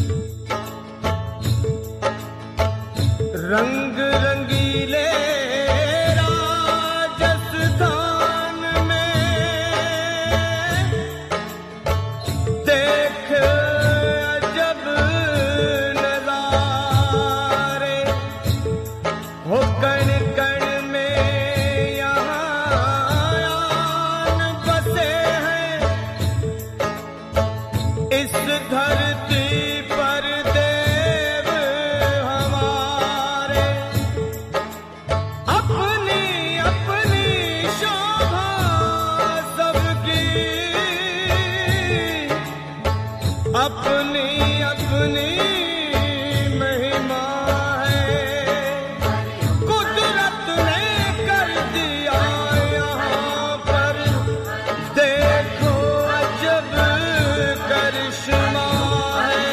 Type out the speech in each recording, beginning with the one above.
रंग रंगीले राजस्थान में देख अजब नजारे हो, कण कण में यहाँ आन बसे हैं इस धरती पर देव हमारे। अपनी अपनी शोभा सबकी, अपनी अपनी महिमा है, कुदरत ने कर दिया यहाँ पर देखो अजब करिश्मा है।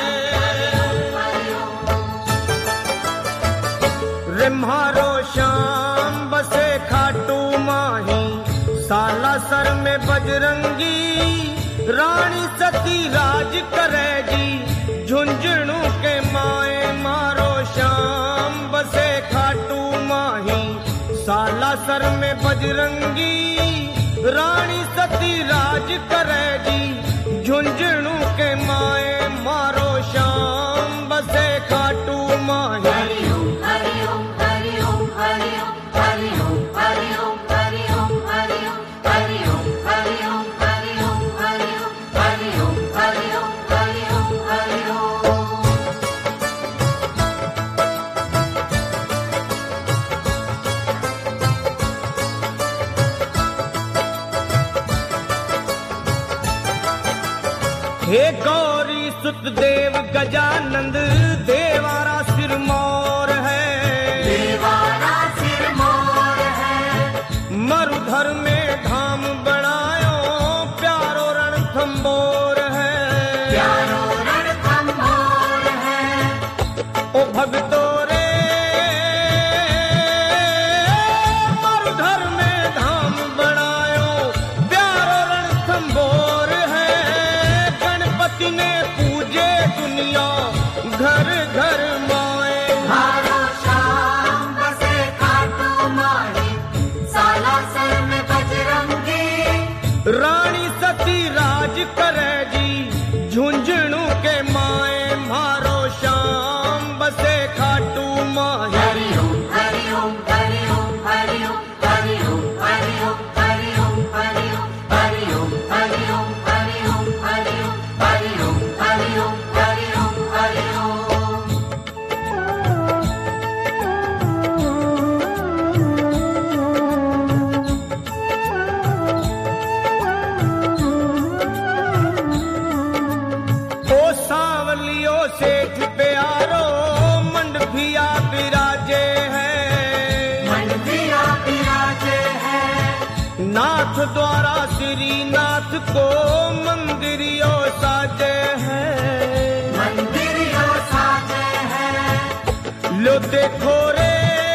रिम्हारो श्याम बसे खाटू माही, सालासर में बजरंगी रानी सती राज करे जी, झुंझुनू के माए मारो श्याम बसे खाटू माही, सालासर में बजरंगी रानी सती राज करे जी, झुंझुनू के माए मारो श्याम बसे खाटू माही। हरिओम हरिओम हरिओम हरिओम हरिओम हरिओम हरिओम हरिओम हरिओम हरिओम हरिओम हरिओम हरिओम हरिओम हरिओम हरिओम। हे गौरी सुत देव गजानंद देवारा सिरमौर है, देवारा सिरमौर है, मरुधर में धाम बनायो प्यारो रणथंबोर है, प्यारो रणथंबोर है। ओ भक्तो रे मरुधर में धाम बनायो प्यारो रणथंबोर है, गणपति ने पूजे दुनिया घर घर माए। मारो श्याम बसे खाटू माही, सालासर में बजरंगी रानी सती राज करे जी, झुंझुनू के माए मारो श्याम बसे खाटू माही। हरिओम हरिओम हरिओम हरिओम हरिओम हरिओम हरिओम हरिओम हरिओम हरिओम हरिओम हरिओम हरिओम हरिओम हरिओम हरिओम। ओ सांवलियो सेठ प्यारो मंडभिया विराजे हैं, मंदिरा विराजे है, नाथ द्वारा श्रीनाथ को मंदिरियो साजे हैं। मंदिरियो साजे है, लो देखो रे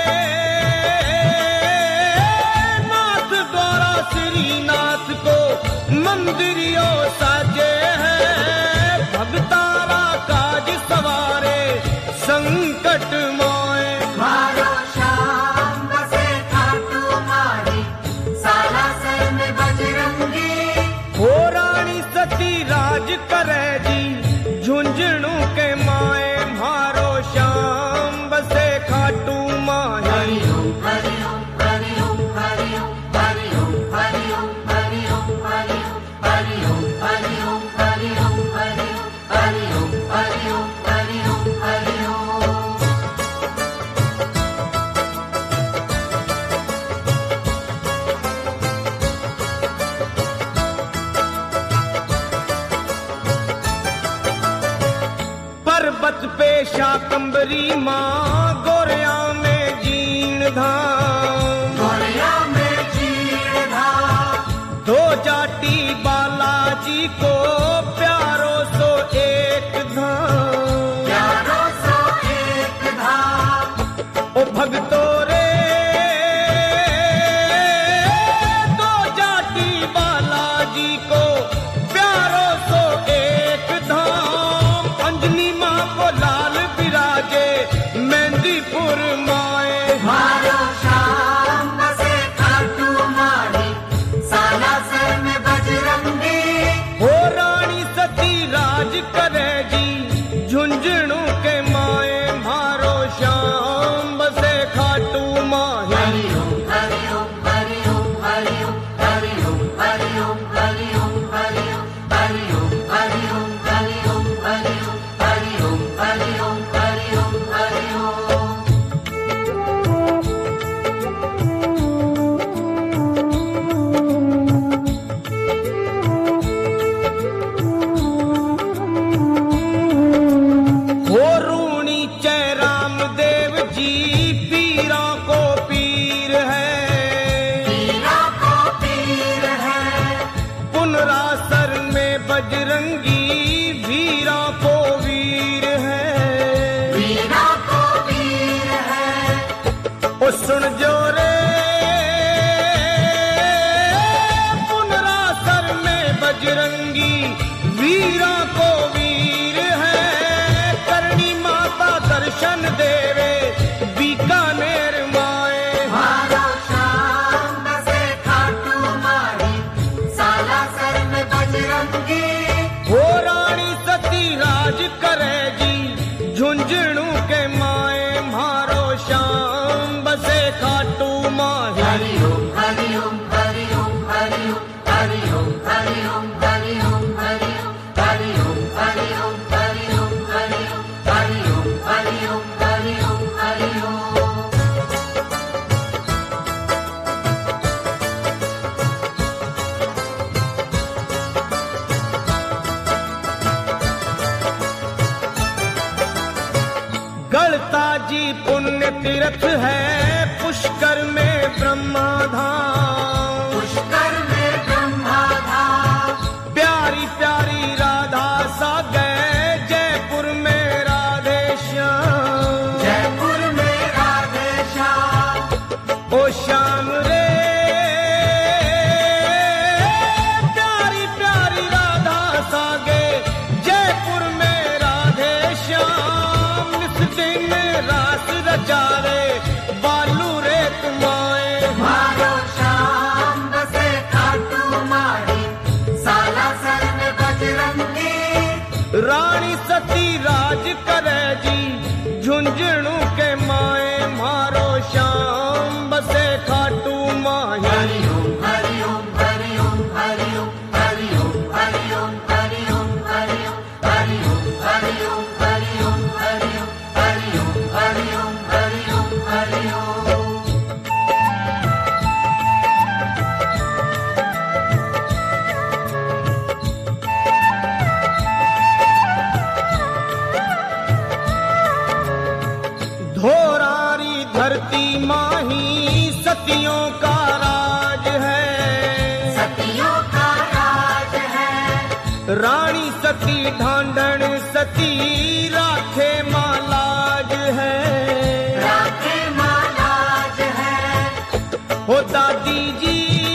नाथ द्वारा श्रीनाथ को मंदिरियो साजे हैं, भगतारा काज सवारे संकट मोए। मारो श्याम बसे खाटू माही, सालासर में बजरंगी हो रानी सती राज करे जी, झुंझुनू के माए मारो श्याम बसे खाटू माही। हरिओम हरिओम हरिओम हरिओम हरिओम हरिओम हरिओम हरिओम हरिओम हरिओम हरिओम हरिओम हरिओम हरिओम हरिओम हरिओम। पर्वत पे शाकंबरी माँ गोरिया में जीण धाम, गोरिया में जीण धाम, दो जाटी बालाजी को प्यारो सो एक धाम। प्यारो सो एक धाम, ओ भगतो रे दो जाटी बालाजी को प्यारो सो एक धाम, अंजनी माँ को लाल विराजे मेहंदीपुर माए। मारो श्याम बसे खाटू माड़ी, सालासर में बजरंगी। हो रानी सती राज करेगी झुंझुनू के माए, मारो श्याम बसे खाटू माही। हरि ओम हरि ओम हरि ओम हरि ओम हरि ओम हरि ओम हरि ओम हरि ओम हरि ओम हरि ओम हरि ओम हरि ओम हरि ओम हरि ओम हरि ओम हरि ओम। हो रूणी जय रामदेव जी पीरा को पीर है, पीरा को पीर है, पुनरासर में बजरंगी वीरा को वीर है। पीरा को पीर है, ओ सुन जो रे पुनरासर में बजरंगी वीरा को वीर है। करणी माता दर्शन देवे बीकानेर माए, मारो श्याम बसे खाटू माड़ी, सालासर में बजरंगी। हो रानी सती राज करेगी झुंझुनू के माए, मारो श्याम बसे खाटू माही। हरि ओम हरि ओम हरि ओम हरि ओम हरि ओम हरि ओम हरि ओम हरि ओम हरि ओम हरि ओम हरि ओम हरि ओम हरि ओम हरि ओम हरि ओम हरि ओम। गलता जी पुण्य तीर्थ है पुष्कर में ब्रह्मा धाम। पुष्कर में ब्रह्मा धाम, प्यारी प्यारी राधा सा गए जयपुर में राधे श्याम। जयपुर में राधे श्याम। ओ श्याम रे प्यारी प्यारी राधा सा गए जयपुर में राधे श्याम। निस दिन रास रचा रे बालू रे तुम्हारे, मारो श्याम बसे खाटू माड़ी, सालासर में बजरंगी। रानी सती राज करेगी झुंझुनू के माए, मारो श्याम बसे खाटू माही। हरि ओम हरि ओम हरि ओम हरि ओम हरि ओम हरि ओम हरि ओम हरि ओम हरि ओम हरि ओम हरि ओम हरि ओम हरि ओम हरि ओम हरि ओम हरि ओम। धोरारी धरती माही सतियों का राज है, सतियों का राज है, रानी सती ढांढन सती राखे मालाज है। राधे महाराज है, हो दादी जी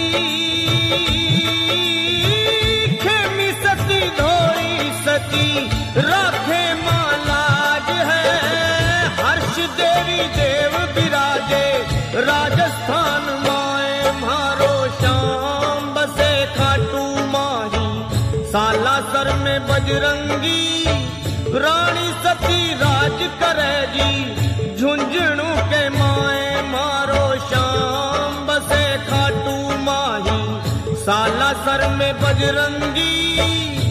खेमी सती धोई सती राखे मालाज है। हर्ष देवी देव विराजे राजस्थान माए, मारो श्याम बसे खाटू माही। सालासर में बजरंगी रानी सती राज करेगी झुंझुनू के माए, मारो श्याम बसे खाटू माही। सालासर में बजरंगी